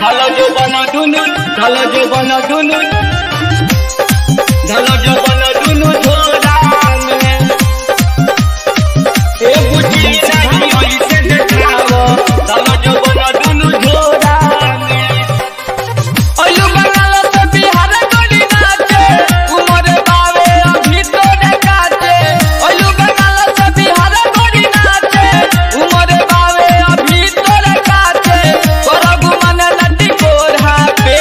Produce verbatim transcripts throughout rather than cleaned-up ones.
ढालो जो बना दुनु ढालो जो बना दुनु ढालो जो बना दुनु झोला में ए बुझी नहीं होई से देखावो ढालो जो बना दुनु झोला में ओलू बंगाल से बिहार गोली नाचे उमर बावे अभी तो देखाचे ओलू बंगाल से बिहार गोली नाचे उमर बावे अभी तो देखाचे करगु मन लड्डी कोढ़ा पे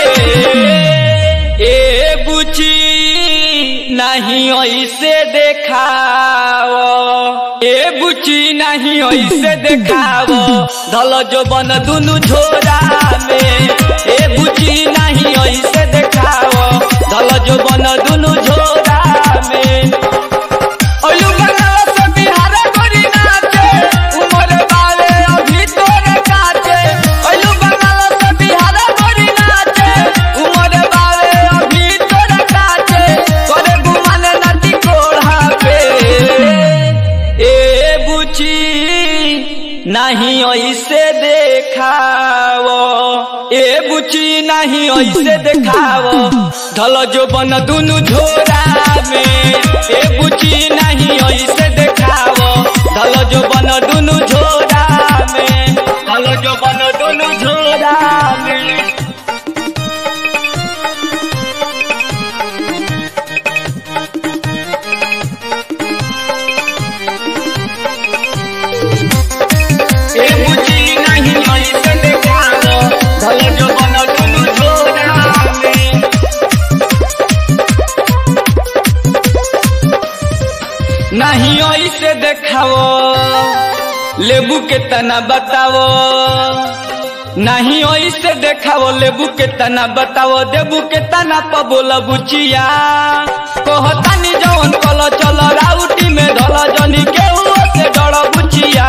ए बुची नहीं ऐसे देखाओ ए बुची नहीं ऐसे देखाओ धल जो बन दुनु झोरा में ए बुची नहीं ऐसे देखाओ धल जो बन दुनु झोरा में ओलू बंगाल से बिहार गोरी नाचे उमर बावे अभी तोरे काचे ओलू बंगाल से बिहार गोरी नाचे उमर बावे अभी तोरे काचे करे गुमान नदी कोढ़ा पे ए बुची नहीं ऐसे देखाओ ए बुची नहीं ऐसे देखाओ धल जो बन दुनु झोरा में ए बुची नहीं ऐसे देखाओ धल जो बन दुनु झोरा में धल जो बन दुनु झोरा में ए बुची नहीं ऐसे देखाओ धल जो बन दुनु झोरा में नहीं ऐसे देखाओ लेबू के तना बताओ नहीं ऐसे देखाओ लेबू के तना बताओ देबू के तना पर बोल बुचिया कहतानी जवन कल चल राउटी में धल जनी केहू से डर बुचिया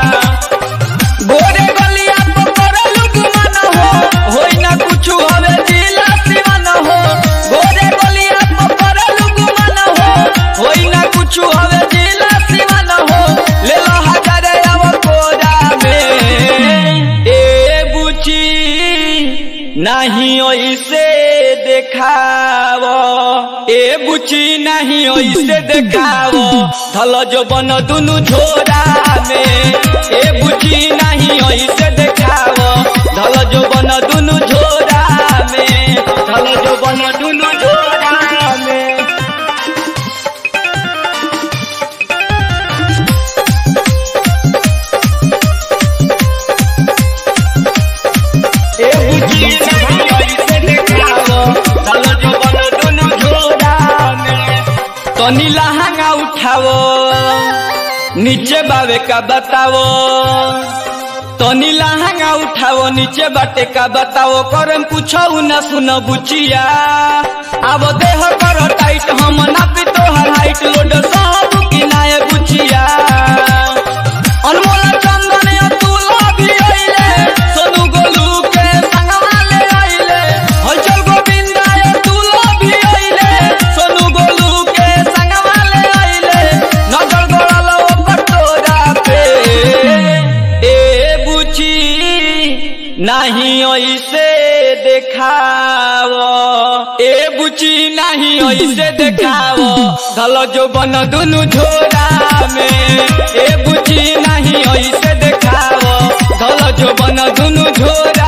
गोरे गलिया पर करलू गुमान हो होई ना कुछु हवे जिला सिवन हो गोरे गलिया पर करलू गुमान हो होई ना कुछु हवे जिला सिवन हो ले लो हजारे अब कोरा में ए बुची नहीं ऐसे देखाओ ए बुची नहीं ऐसे देखाओ धल जो बन दुनु झोरा में ए बुची नहीं ऐसे देखाओ धल जो बन दुनु झोरा में धल जो बन दुनु झोरा में ए बुची नहीं ऐसे देखाओ धल जो बन दुनु झोरा में तनी लहंगा उठाओ नीचे बावे का बताओ तनी लहंगा उठाओ नीचे बाटे का बताओ करम पूछो न सुन बुचिया अब देह कर टाइट हम नापी तोहर हाइट लोड सब किनाए बुचिया अनमोल चंदन अतुल भी आइले सोनू गोलू के संगवा ले आइले हलचल गोविंदा अतुल भी आइले सोनू गोलू के संगवा ले आइले नजर गड़ल ओ कटोरा पे ए बुची नहीं ऐसे देखाओ ए बुची नहीं ऐसे देखाओ धल जो बन दुनु झोरा में ए बुची नहीं ऐसे देखाओ धल जो बन दुनु झोरा